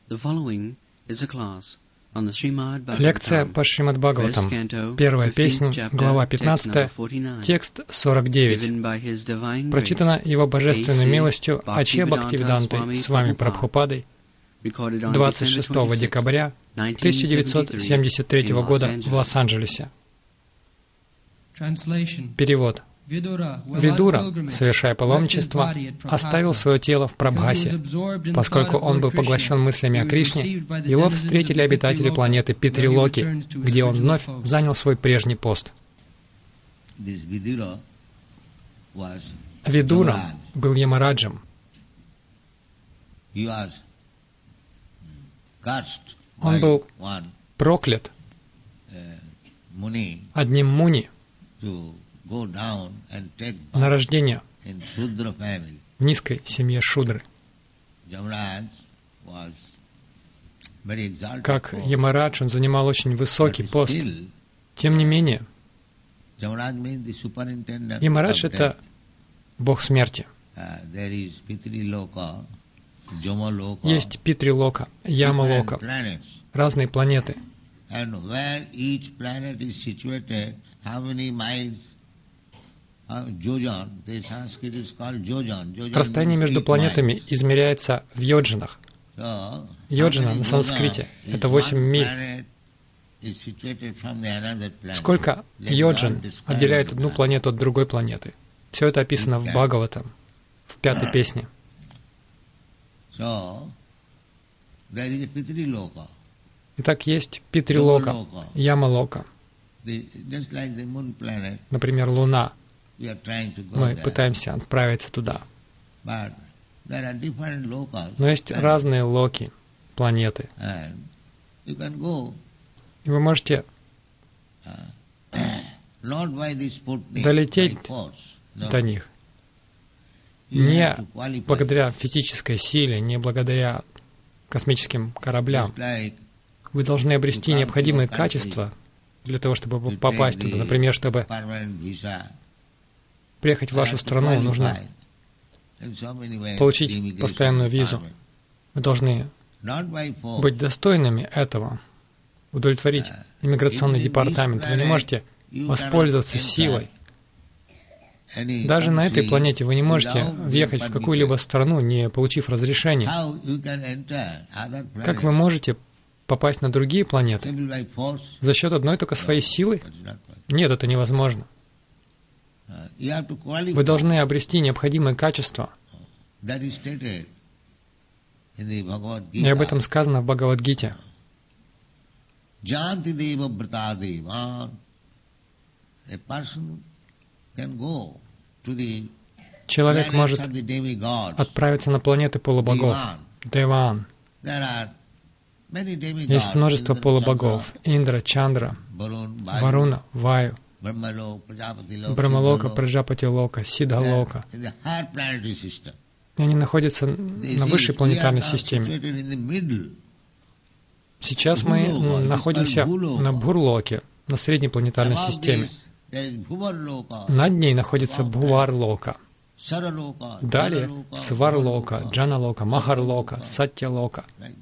Лекция по Шримад Бхагаватам, первая песня, глава 15, текст 49. Прочитана Его Божественной милостью Аче Бхактивидантой, с вами Прабхупадой, 26 декабря 1973 года в Лос-Анджелесе. Перевод. Видура, совершая паломничество, оставил свое тело в Прабхасе. Поскольку он был поглощен мыслями о Кришне, его встретили обитатели планеты Питрилоки, где он вновь занял свой прежний пост. Видура был Ямараджем. Он был проклят одним муни на рождение в низкой семье Шудры. Как Ямарадж, он занимал очень высокий пост. Тем не менее, Ямарадж — это бог смерти. Есть Питрилока, Ямалока, разные планеты. Расстояние между планетами измеряется в йоджанах. Йоджана на санскрите — это 8 миль. Сколько йоджан отделяет одну планету от другой планеты? Все это описано в Бхагаватам, в 5-й песне. Итак, есть Питрилока, Ямалока. Например, Луна. Мы пытаемся отправиться туда. Но есть разные локи, планеты. И вы можете долететь до них не благодаря физической силе, не благодаря космическим кораблям. Вы должны обрести необходимые качества для того, чтобы попасть туда. Например, чтобы приехать в вашу страну, нужно получить постоянную визу. Вы должны быть достойными этого, удовлетворить иммиграционный департамент. Вы не можете воспользоваться силой. Даже на этой планете вы не можете въехать в какую-либо страну, не получив разрешения. Как вы можете попасть на другие планеты? За счет одной только своей силы? Нет, это невозможно. Вы должны обрести необходимые качества. И об этом сказано в Бхагавад-гите. Человек может отправиться на планеты полубогов, Деван. Есть множество полубогов: Индра, Чандра, Варуна, Ваю, Брахмалока, Праджапати-лока, Сидха-лока. Они находятся на высшей планетарной системе. Сейчас мы находимся на Бхур-локе, на средней планетарной системе. Над ней находится Бхувар-лока. Далее Свар-лока, Джана-лока, Махар-лока, Сатья-лока.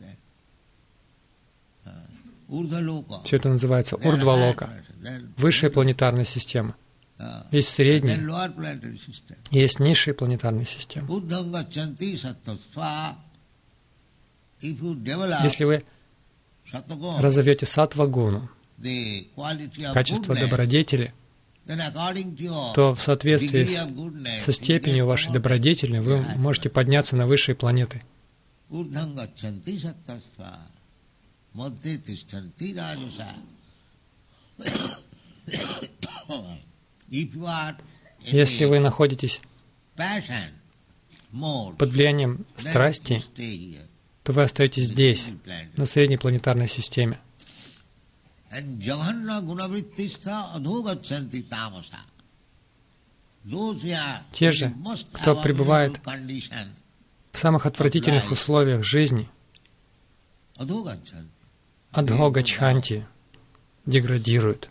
Все это называется Урдва-лока. Высшая планетарная система. Есть средняя, есть низшая планетарная система. Если вы разовьете саттва-гуну, качество добродетели, то в соответствии со степенью вашей добродетели вы можете подняться на высшие планеты. Если вы находитесь под влиянием страсти, то вы остаетесь здесь, на средней планетарной системе. Те же, кто пребывает в самых отвратительных условиях жизни, адхогачханти, деградируют.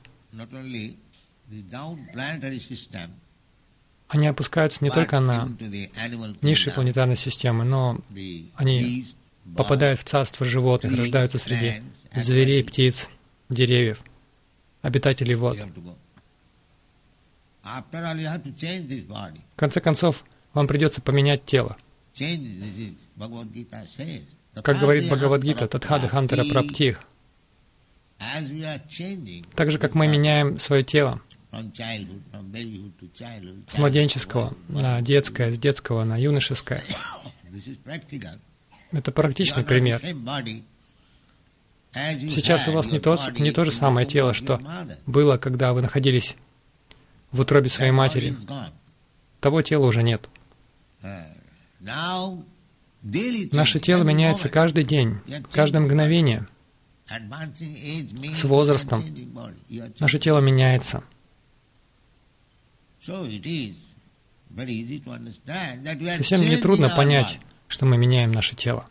Они опускаются не только на низшие планетарные системы, но они попадают в царство животных, рождаются среди зверей, птиц, деревьев, обитателей вод. В конце концов, вам придется поменять тело. Как говорит Бхагавад-гита, Татхадхантара Праптих. Так же, как мы меняем свое тело с младенческого на детское, с детского на юношеское. Это практичный пример. Сейчас у вас не то же самое тело, что было, когда вы находились в утробе своей матери. Того тела уже нет. Наше тело меняется каждый день, каждое мгновение. С возрастом наше тело меняется. Совсем нетрудно понять, что мы меняем наше тело.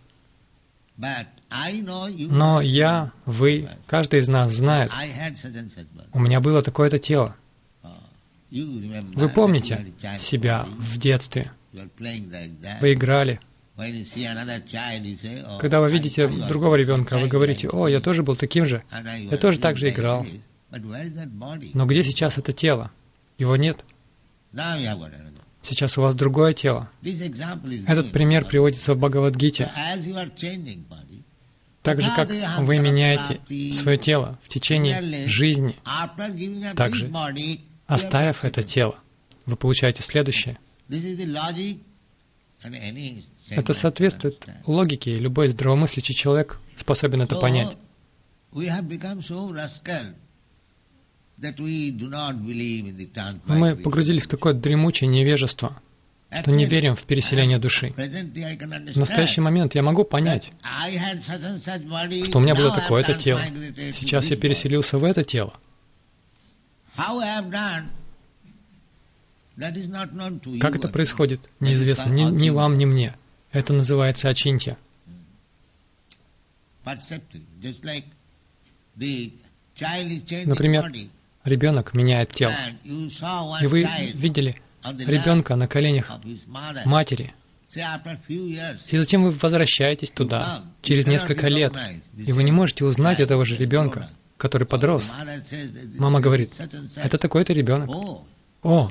Но я, вы, каждый из нас знает, у меня было такое-то тело. Вы помните себя в детстве? Вы играли. Когда вы видите другого ребенка, вы говорите: «О, я тоже был таким же, я тоже так же играл». Но где сейчас это тело? Его нет. Сейчас у вас другое тело. Этот пример приводится в Бхагавад-гите. Так же, как вы меняете свое тело в течение жизни, также, оставив это тело, вы получаете следующее. Это соответствует логике, и любой здравомыслящий человек способен это понять. Мы погрузились в такое дремучее невежество, что не верим в переселение души. В настоящий момент я могу понять, что у меня было такое-то тело. Сейчас я переселился в это тело. Как это происходит, неизвестно ни вам, ни мне. Это называется ачинтья. Например, ребенок меняет тело. И вы видели ребенка на коленях матери. И затем вы возвращаетесь туда через несколько лет. И вы не можете узнать этого же ребенка, который подрос. Мама говорит: «Это такой-то ребенок». «О,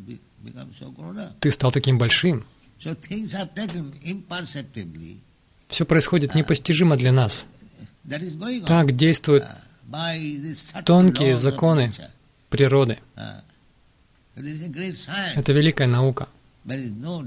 ты стал таким большим». Все происходит непостижимо для нас. Так действуют тонкие законы природы. Это великая наука. Но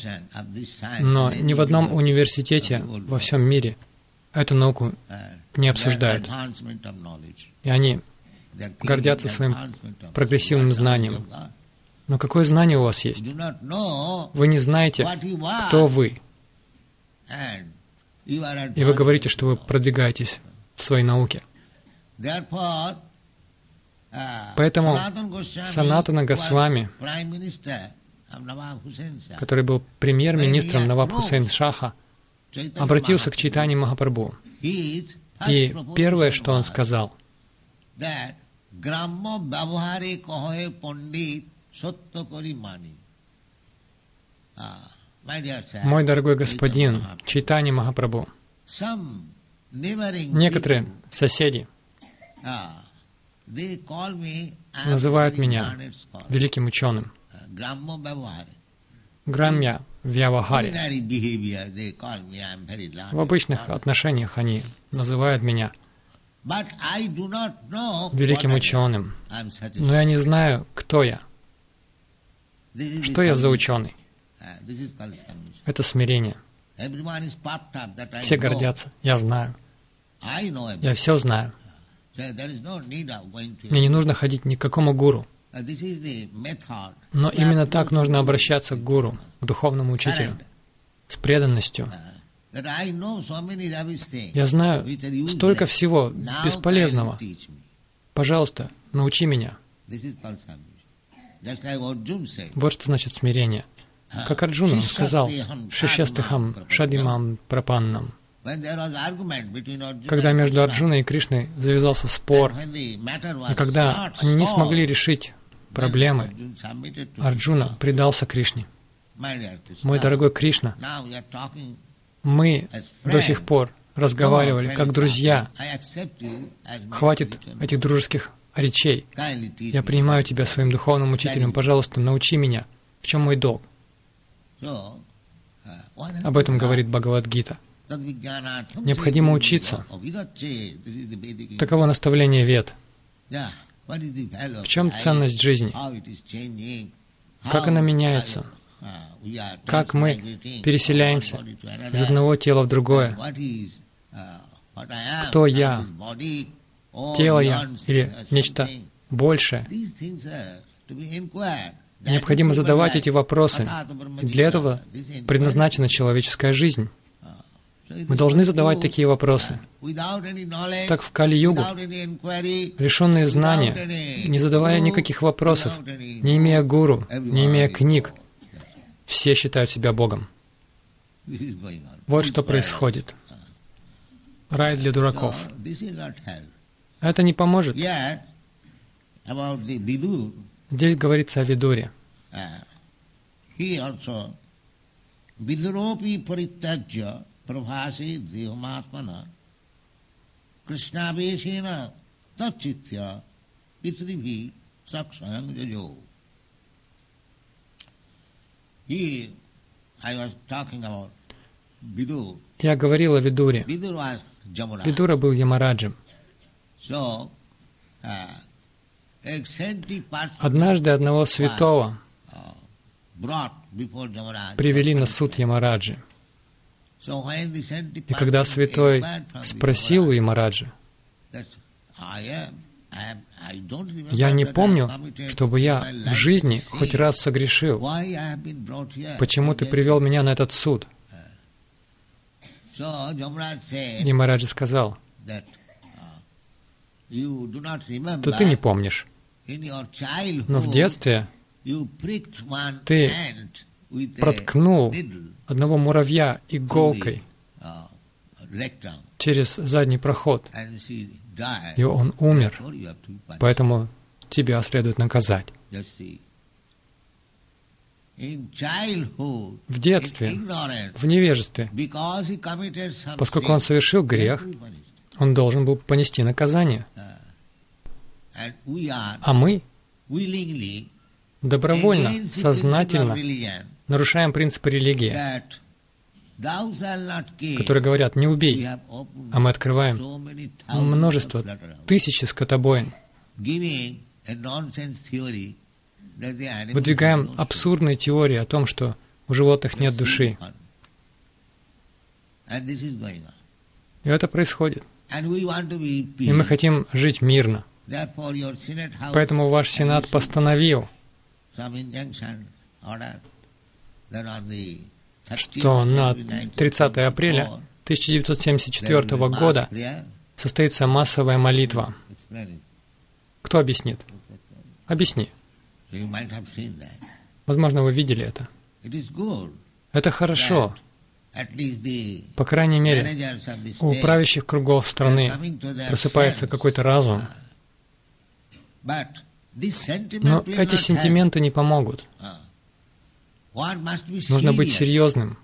ни в одном университете во всем мире эту науку не обсуждают. И они гордятся своим прогрессивным знанием. Но какое знание у вас есть? Вы не знаете, кто вы. И вы говорите, что вы продвигаетесь в своей науке. Поэтому Санатана Госвами, который был премьер-министром Наваб Хусейн Шаха, обратился к Чайтанье Махапрабху. И первое, что он сказал: «Мой дорогой господин Чайтанья Махапрабху, некоторые соседи называют меня великим ученым. Грамья Вьявахари. В обычных отношениях они называют меня великим ученым. Но я не знаю, кто я. Что я за ученый? Это смирение. Все гордятся. Я знаю. Я все знаю. Мне не нужно ходить ни к какому гуру. Но именно так нужно обращаться к гуру, к духовному учителю, с преданностью. Я знаю столько всего бесполезного. Пожалуйста, научи меня. Вот что значит смирение. Как Арджуна сказал: «Шишьястыхам шадимам прапаннам». Когда между Арджуной и Кришной завязался спор, и когда они не смогли решить проблемы, Арджуна предался Кришне. Мой дорогой Кришна, мы до сих пор разговаривали как друзья. Хватит этих дружеских речей. Я принимаю тебя своим духовным учителем. Пожалуйста, научи меня. В чем мой долг? Об этом говорит Бхагавад-гита. Необходимо учиться. Таково наставление Вед. В чем ценность жизни? Как она меняется? Как мы переселяемся из одного тела в другое? Кто я? Тело я или нечто большее? Необходимо задавать эти вопросы. И для этого предназначена человеческая жизнь. Мы должны задавать такие вопросы. Так в Кали-югу, лишенные знания, не задавая никаких вопросов, не имея гуру, не имея книг, все считают себя Богом. Вот что происходит. Рай для дураков. Это не поможет. Здесь говорится о Видуре. Prabhasi Devamatmana Krishna Veshena Tatchitya Pitrivi Sakshayam Jajo. I was talking about Vidur. Я говорил о Видуре. Видура был Ямараджем. Однажды одного святого привели на суд Ямараджи. И когда святой спросил у Ямараджи, «Я не помню, чтобы я в жизни хоть раз согрешил. Почему ты привел меня на этот суд?» Ямараджи сказал, «Да ты не помнишь, но в детстве ты проткнул одного муравья иголкой через задний проход, и он умер, поэтому тебя следует наказать». В детстве, в невежестве, поскольку он совершил грех, он должен был понести наказание. А мы добровольно, сознательно нарушаем принципы религии, которые говорят «не убей», а мы открываем множество, тысячи скотобоин, выдвигаем абсурдные теории о том, что у животных нет души. И это происходит. И мы хотим жить мирно. Поэтому ваш Сенат постановил, что на 30 апреля 1974 года состоится массовая молитва. Кто объяснит? Объясни. Возможно, вы видели это. Это хорошо. По крайней мере, у правящих кругов страны просыпается какой-то разум. Но эти сентименты не помогут. Нужно быть серьезным.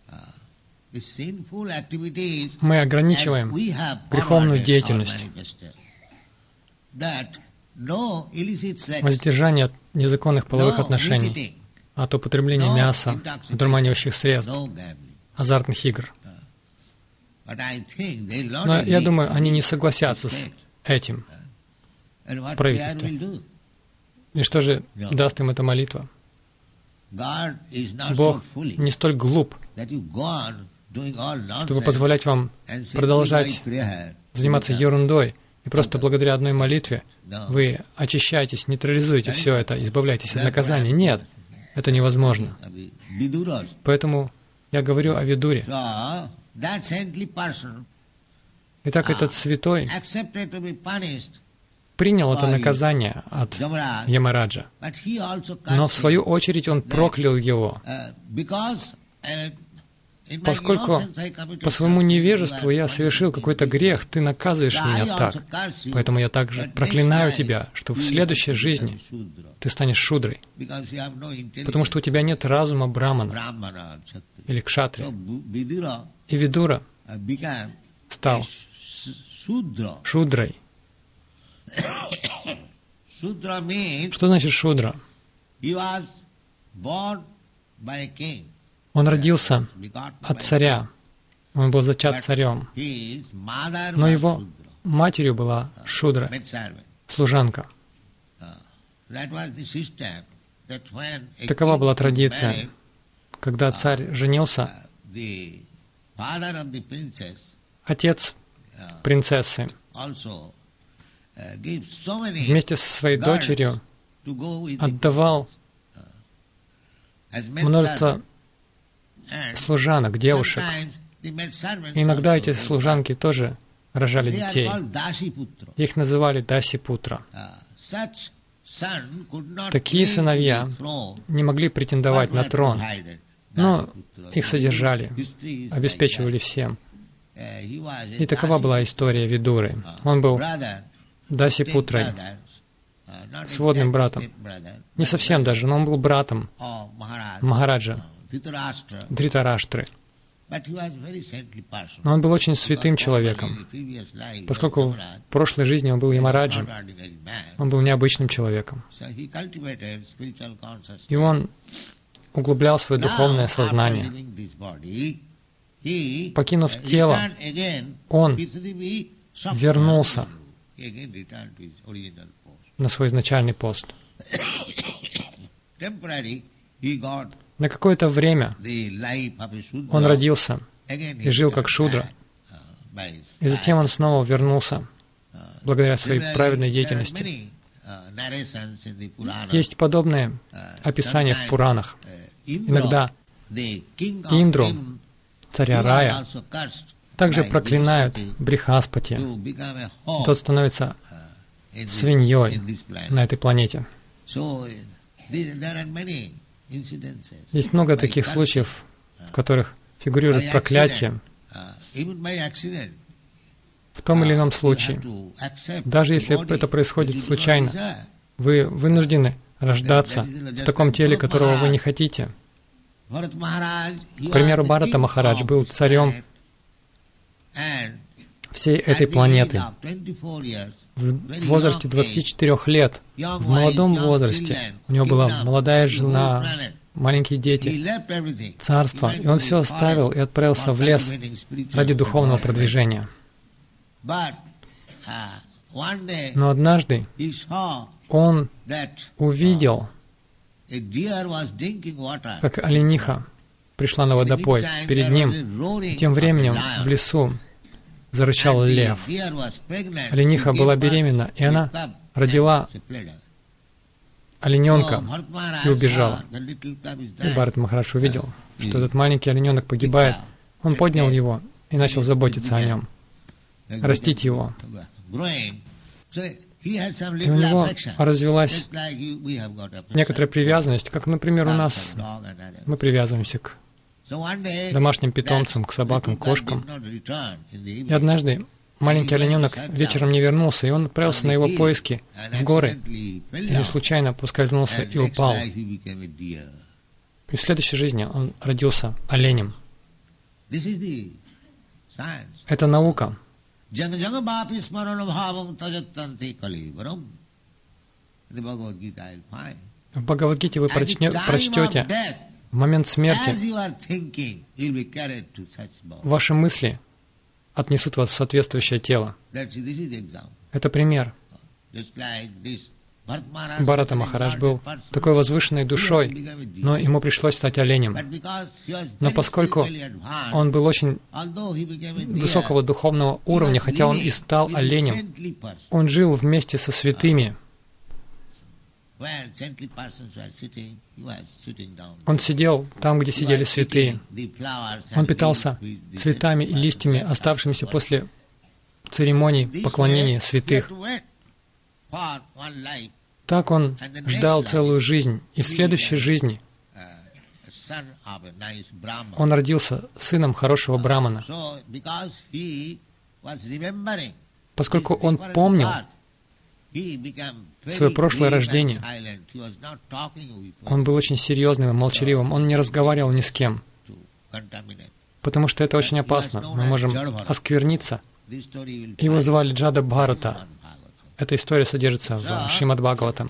Мы ограничиваем греховную деятельность. Воздержание от незаконных половых отношений, от употребления мяса, одурманивающих средств, азартных игр. Но я думаю, они не согласятся с этим в правительстве. И что же даст им эта молитва? Бог не столь глуп, чтобы позволять вам продолжать заниматься ерундой, и просто благодаря одной молитве вы очищаетесь, нейтрализуете все это, избавляетесь от наказания. Нет, это невозможно. Поэтому я говорю о Видуре. Итак, этот святой принял это наказание от Ямараджа, но в свою очередь он проклял его, поскольку по своему невежеству я совершил какой-то грех, ты наказываешь меня так. Поэтому я также проклинаю тебя, что в следующей жизни ты станешь шудрой, потому что у тебя нет разума брамана или кшатри. И Видура стал шудрой. Что значит шудра? Он родился от царя. Он был зачат царем. Но его матерью была шудра, служанка. Такова была традиция. Когда царь женился, отец принцессы вместе со своей дочерью отдавал множество служанок, девушек. И иногда эти служанки тоже рожали детей. Их называли Даси-путра. Такие сыновья не могли претендовать на трон, но их содержали, обеспечивали всем. И такова была история Видуры. Он был Даси-путрой, сводным братом. Не совсем даже, но он был братом Махараджа, Дритараштры. Но он был очень святым человеком, поскольку в прошлой жизни он был Ямараджем. Он был необычным человеком. И он углублял свое духовное сознание. Покинув тело, он вернулся на свой изначальный пост. На какое-то время он родился и жил как шудра, и затем он снова вернулся благодаря своей праведной деятельности. Есть подобные описания в Пуранах. Иногда Индру, царя рая, также проклинают Брихаспати. Тот становится свиньей на этой планете. Есть много таких случаев, в которых фигурирует проклятие в том или ином случае. Даже если это происходит случайно, вы вынуждены рождаться в таком теле, которого вы не хотите. К примеру, Бхарата Махарадж был царем всей этой планеты. В возрасте 24 лет, в молодом возрасте, у него была молодая жена, маленькие дети, царство, и он все оставил и отправился в лес ради духовного продвижения. Но однажды он увидел, как олениха пришла на водопой перед ним, и тем временем в лесу зарычал лев. Олениха была беременна, и она родила олененка и убежала. И Бхарата Махарадж увидел, что этот маленький олененок погибает. Он поднял его и начал заботиться о нем, растить его. И у него развилась некоторая привязанность, как, например, у нас мы привязываемся к домашним питомцам, к собакам, кошкам. И однажды маленький олененок вечером не вернулся, и он отправился на его поиски в горы, и случайно поскользнулся и упал. И в следующей жизни он родился оленем. Это наука. В Бхагавад-гите вы прочтете, в момент смерти ваши мысли отнесут вас в соответствующее тело. Это пример. Бхарата Махарадж был такой возвышенной душой, но ему пришлось стать оленем. Но поскольку он был очень высокого духовного уровня, хотя он и стал оленем, он жил вместе со святыми. Он сидел там, где сидели святые. Он питался цветами и листьями, оставшимися после церемоний поклонения святых. Так он ждал целую жизнь, и в следующей жизни Он родился сыном хорошего брамана. Поскольку он помнил свое прошлое рождение, он был очень серьезным и молчаливым, он не разговаривал ни с кем, потому что это очень опасно. Мы можем оскверниться. Его звали Джада Бхарата. Эта история содержится в Шримад Бхагаватам.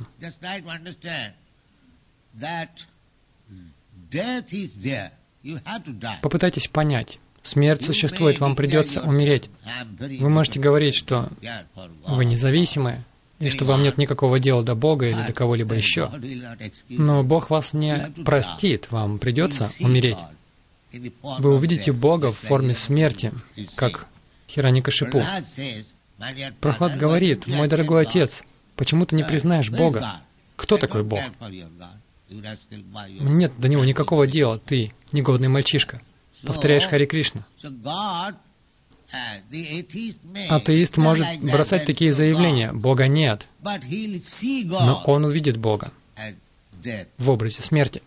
Попытайтесь понять. Смерть существует, вам придется умереть. Вы можете говорить, что вы независимые, и что вам нет никакого дела до Бога или до кого-либо еще. Но Бог вас не простит, вам придется умереть. Вы увидите Бога в форме смерти, как Хираньякашипу. Прохлад говорит: «Мой дорогой отец, почему ты не признаешь Бога? Кто такой Бог? Нет до него никакого дела, ты негодный мальчишка. Повторяешь Хари Кришна». Атеист может бросать такие заявления: Бога нет, но он увидит Бога в образе смерти.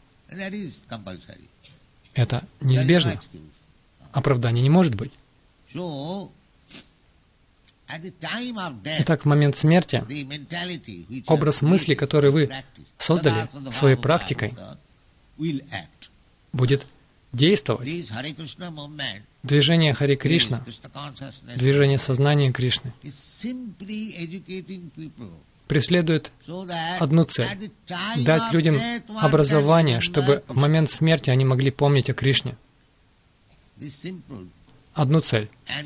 Это неизбежно. Оправдания не может быть. Итак, в момент смерти образ мысли, который вы создали своей практикой, будет действовать. Движение Хари Кришна, движение сознания Кришны преследует одну цель — дать людям образование, чтобы в момент смерти они могли помнить о Кришне. Одну цель.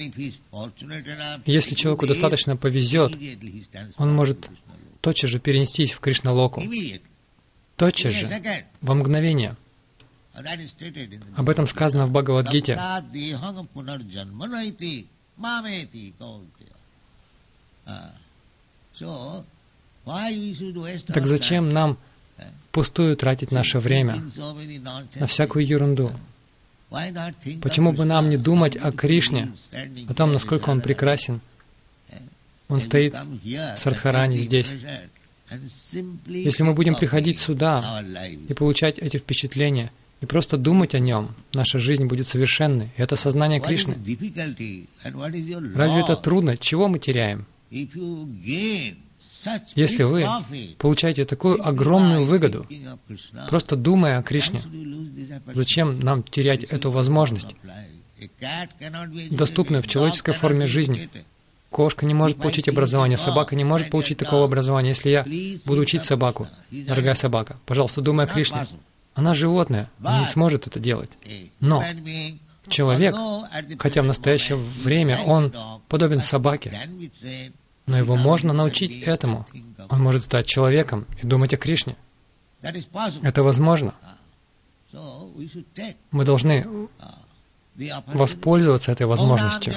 Если человеку достаточно повезет, он может тотчас же перенестись в Кришна-локу. Тотчас же, во мгновение. Об этом сказано в Бхагавад-гите. Так зачем нам впустую тратить наше время на всякую ерунду? Почему бы нам не думать о Кришне, о том, насколько Он прекрасен? Он стоит в Садхаране здесь. Если мы будем приходить сюда и получать эти впечатления, и просто думать о Нем, наша жизнь будет совершенной. И это сознание Кришны. Разве это трудно? Чего мы теряем? Если вы получаете такую огромную выгоду, просто думая о Кришне, зачем нам терять эту возможность, доступную в человеческой форме жизни? Кошка не может получить образование, собака не может получить такого образования. Если я буду учить собаку, дорогая собака, пожалуйста, думай о Кришне. Она животное, она не сможет это делать. Но человек, хотя в настоящее время он подобен собаке, но его можно научить этому. Он может стать человеком и думать о Кришне. Это возможно. Мы должны воспользоваться этой возможностью.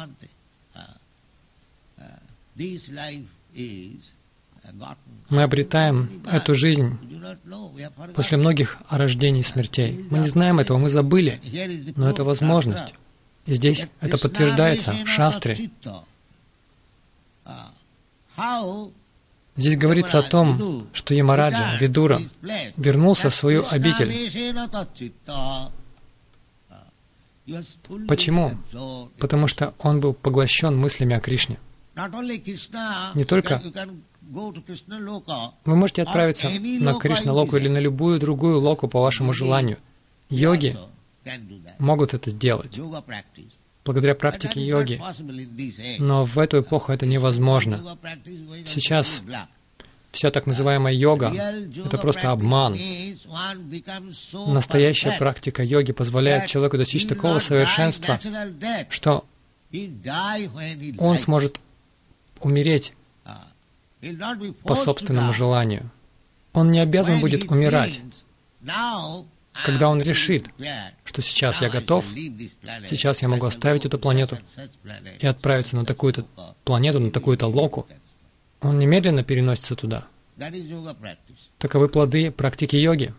Мы обретаем эту жизнь после многих рождений и смертей. Мы не знаем этого, мы забыли, но это возможность. И здесь это подтверждается в Шастре. Здесь говорится о том, что Ямараджа, Видура, вернулся в свою обитель. Почему? Потому что он был поглощен мыслями о Кришне. Не только вы можете отправиться на Кришна-локу или на любую другую локу по вашему желанию. Йоги могут это сделать благодаря практике йоги. Но в эту эпоху это невозможно. Сейчас вся так называемая йога — это просто обман. Настоящая практика йоги позволяет человеку достичь такого совершенства, что он сможет умереть по собственному желанию. Он не обязан будет умирать. Когда он решит, что сейчас я готов, сейчас я могу оставить эту планету и отправиться на такую-то планету, на такую-то локу, он немедленно переносится туда. Таковы плоды практики йоги.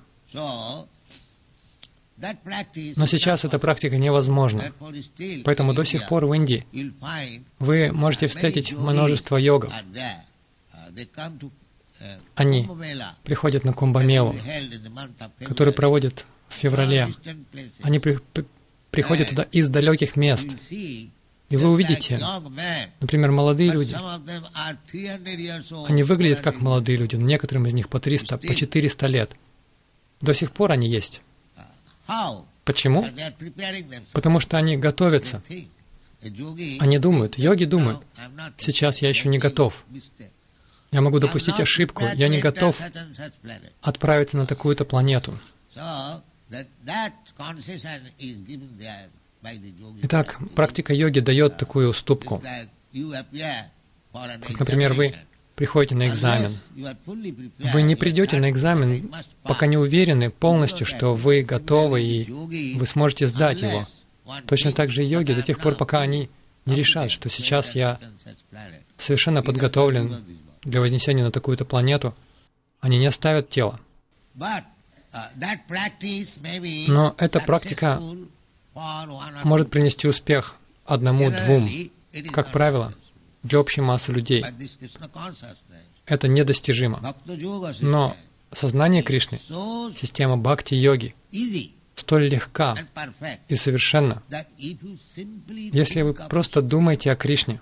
Но сейчас эта практика невозможна. Поэтому до сих пор в Индии вы можете встретить множество йогов. Они приходят на Кумбамелу, который проводят в феврале. Они приходят туда из далеких мест. И вы увидите, например, молодые люди, они выглядят как молодые люди, но некоторым из них по 300, по 400 лет. До сих пор они есть. Почему? Потому что они готовятся. Они думают, йоги думают, сейчас я еще не готов. Я могу допустить ошибку, я не готов отправиться на такую-то планету. Итак, практика йоги дает такую уступку. Как, например, вы приходите на экзамен. Вы не придете на экзамен, пока не уверены полностью, что вы готовы и вы сможете сдать его. Точно так же и йоги до тех пор, пока они не решат, что сейчас я совершенно подготовлен для вознесения на такую-то планету, они не оставят тело. Но эта практика может принести успех одному-двум, как правило, для общей массы людей. Это недостижимо. Но сознание Кришны, система бхакти-йоги, столь легка и совершенна. Если вы просто думаете о Кришне,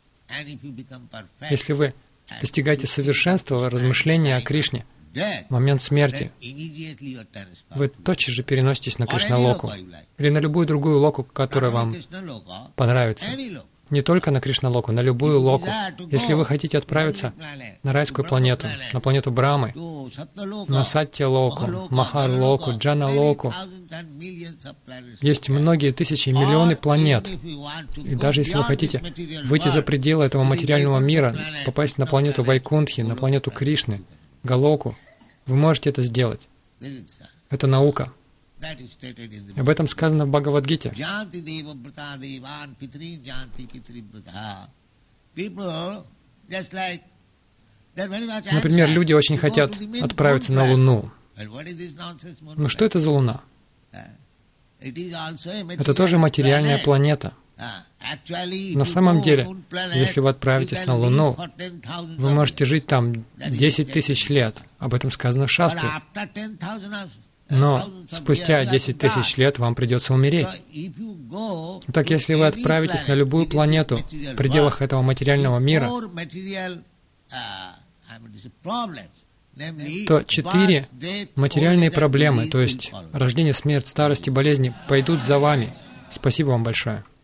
если вы достигаете совершенства размышления о Кришне, в момент смерти, вы тотчас же переноситесь на Кришна-локу или на любую другую локу, которая вам понравится. Не только на Кришна-локу, на любую локу. Если вы хотите отправиться на райскую планету, на планету Брамы, на Сатья-локу, Махар-локу, Джана-локу, есть многие тысячи, миллионы планет. И даже если вы хотите выйти за пределы этого материального мира, попасть на планету Вайкунтхи, на планету Кришны, Галоку, вы можете это сделать. Это наука. Об этом сказано в Бхагавад-гите. Например, люди очень хотят отправиться на Луну. Но что это за Луна? Это тоже материальная планета. На самом деле, если вы отправитесь на Луну, вы можете жить там 10 тысяч лет. Об этом сказано в Шастре. Но спустя 10 тысяч лет вам придется умереть. Так, если вы отправитесь на любую планету в пределах этого материального мира, то 4 материальные проблемы, то есть рождение, смерть, старость и болезни, пойдут за вами. Спасибо вам большое.